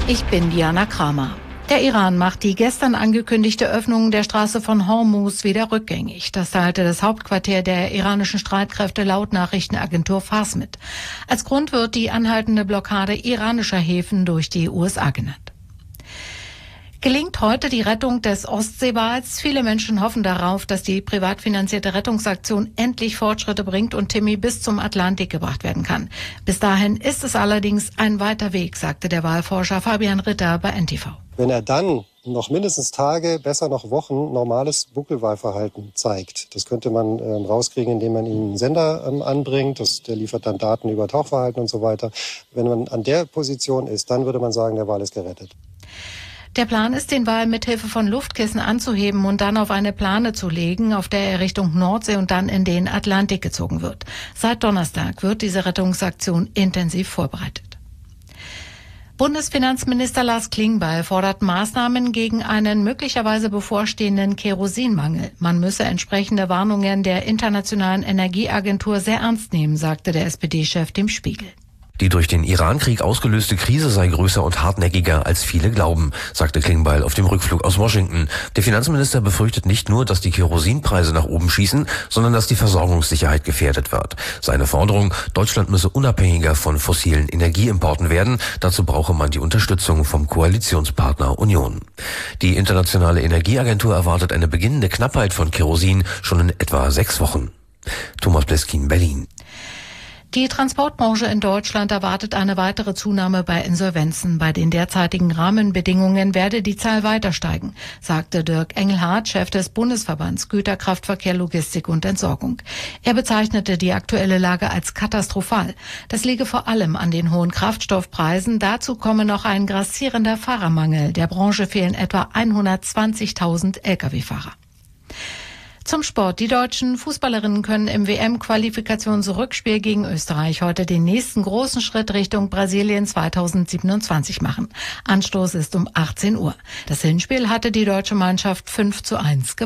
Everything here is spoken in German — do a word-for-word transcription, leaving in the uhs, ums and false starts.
Ich bin Diana Kramer. Der Iran macht die gestern angekündigte Öffnung der Straße von Hormuz wieder rückgängig. Das teilte das Hauptquartier der iranischen Streitkräfte laut Nachrichtenagentur Fars mit. Als Grund wird die anhaltende Blockade iranischer Häfen durch die U S A genannt. Gelingt heute die Rettung des Ostseewals? Viele Menschen hoffen darauf, dass die privat finanzierte Rettungsaktion endlich Fortschritte bringt und Timmy bis zum Atlantik gebracht werden kann. Bis dahin ist es allerdings ein weiter Weg, sagte der Walforscher Fabian Ritter bei N T V. Wenn er dann noch mindestens Tage, besser noch Wochen normales Buckelwalverhalten zeigt. Das könnte man ähm, rauskriegen, indem man ihm einen Sender ähm, anbringt. Das, der liefert dann Daten über Tauchverhalten und so weiter. Wenn man an der Position ist, dann würde man sagen, der Wal ist gerettet. Der Plan ist, den Wal mithilfe von Luftkissen anzuheben und dann auf eine Plane zu legen, auf der er Richtung Nordsee und dann in den Atlantik gezogen wird. Seit Donnerstag wird diese Rettungsaktion intensiv vorbereitet. Bundesfinanzminister Lars Klingbeil fordert Maßnahmen gegen einen möglicherweise bevorstehenden Kerosinmangel. Man müsse entsprechende Warnungen der Internationalen Energieagentur sehr ernst nehmen, sagte der S P D-Chef dem Spiegel. Die durch den Iran-Krieg ausgelöste Krise sei größer und hartnäckiger, als viele glauben, sagte Klingbeil auf dem Rückflug aus Washington. Der Finanzminister befürchtet nicht nur, dass die Kerosinpreise nach oben schießen, sondern dass die Versorgungssicherheit gefährdet wird. Seine Forderung, Deutschland müsse unabhängiger von fossilen Energieimporten werden. Dazu brauche man die Unterstützung vom Koalitionspartner Union. Die Internationale Energieagentur erwartet eine beginnende Knappheit von Kerosin schon in etwa sechs Wochen. Thomas Bleskin, Berlin. Die Transportbranche in Deutschland erwartet eine weitere Zunahme bei Insolvenzen. Bei den derzeitigen Rahmenbedingungen werde die Zahl weiter steigen, sagte Dirk Engelhardt, Chef des Bundesverbands Güterkraftverkehr, Logistik und Entsorgung. Er bezeichnete die aktuelle Lage als katastrophal. Das liege vor allem an den hohen Kraftstoffpreisen. Dazu komme noch ein grassierender Fahrermangel. Der Branche fehlen etwa hundertzwanzigtausend L K W-Fahrer. Zum Sport. Die deutschen Fußballerinnen können im W M-Qualifikationsrückspiel gegen Österreich heute den nächsten großen Schritt Richtung Brasilien zweitausendsiebenundzwanzig machen. Anstoß ist um achtzehn Uhr. Das Hinspiel hatte die deutsche Mannschaft fünf zu eins gewonnen.